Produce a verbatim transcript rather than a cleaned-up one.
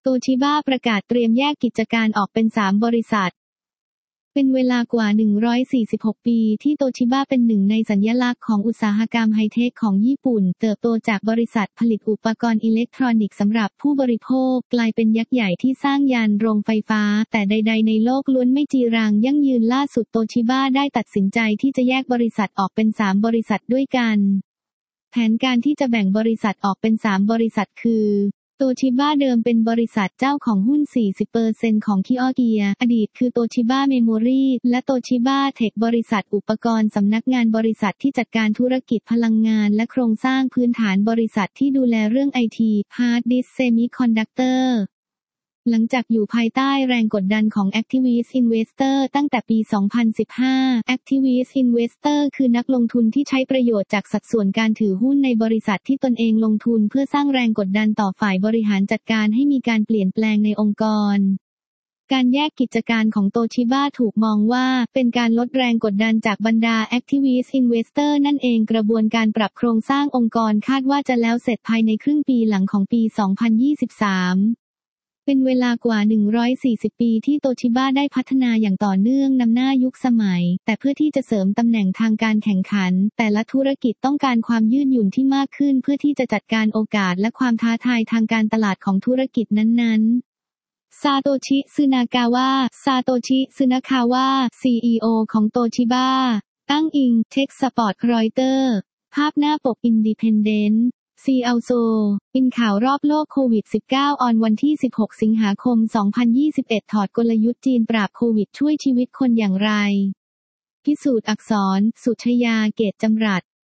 โตชิบ้าประกาศเตรียมแยกกิจการออกเป็นสามบริษัทเป็นเวลากว่าหนึ่งร้อยสี่สิบหกปีที่โตชิบ้าเป็นหนึ่งในสัญลักษณ์ของอุตสาหกรรมไฮเทคของญี่ปุ่นเติบโตจากบริษัทผลิตอุปกรณ์อิเล็กทรอนิกส์สำหรับผู้บริโภคกลายเป็นยักษ์ใหญ่ที่สร้างยานโรงไฟฟ้าแต่ใดๆในโลกล้วนไม่จีรังยั่งยืนล่าสุดโตชิบ้าได้ตัดสินใจที่จะแยกบริษัทออกเป็นสามบริษัทด้วยกันแผนการที่จะแบ่งบริษัทออกเป็นสามบริษัทคือโตชิบ้าเดิมเป็นบริษัทเจ้าของหุ้น สี่สิบเปอร์เซ็นต์ ของคิโอเกียอดีตคือโตชิบ้าเมโมรี่และโตชิบ้าเทคบริษัทอุปกรณ์สำนักงานบริษัทที่จัดการธุรกิจพลังงานและโครงสร้างพื้นฐานบริษัทที่ดูแลเรื่องไอทีฮาร์ดดิสก์เซมิคอนดักเตอร์หลังจากอยู่ภายใต้แรงกดดันของ Activist Investor ตั้งแต่ปี สองพันสิบห้า Activist Investor คือนักลงทุนที่ใช้ประโยชน์จากสัดส่วนการถือหุ้นในบริษัทที่ตนเองลงทุนเพื่อสร้างแรงกดดันต่อฝ่ายบริหารจัดการให้มีการเปลี่ยนแปลงในองค์กรการแยกกิจการของโตชิบ้าถูกมองว่าเป็นการลดแรงกดดันจากบรรดา Activist Investor นั่นเองกระบวนการปรับโครงสร้างองค์กรคาดว่าจะแล้วเสร็จภายในครึ่งปีหลังของปี สองพันยี่สิบสามเป็นเวลากว่าหนึ่งร้อยสี่สิบปีที่โตชิบ้าได้พัฒนาอย่างต่อเนื่องนำหน้ายุคสมัยแต่เพื่อที่จะเสริมตำแหน่งทางการแข่งขันแต่ละธุรกิจต้องการความยืดหยุ่นที่มากขึ้นเพื่อที่จะจัดการโอกาสและความท้าทายทางการตลาดของธุรกิจนั้นๆซาโตชิ ซึนากาวะ ซาโตชิ ซึนาคาวะ ซี อี โอ ของโตชิบ้าอ้างอิง Tech Spot Reuters ภาพหน้าปก Independentซีอัลโซอินข่าวรอบโลกโควิด สิบเก้า ออนวันที่ สิบหก สิงหาคม สองพันยี่สิบเอ็ด ถอดกลยุทธ์จีนปราบโควิดช่วยชีวิตคนอย่างไรพิสูจน์อักษร สุชยา เกตจำรัด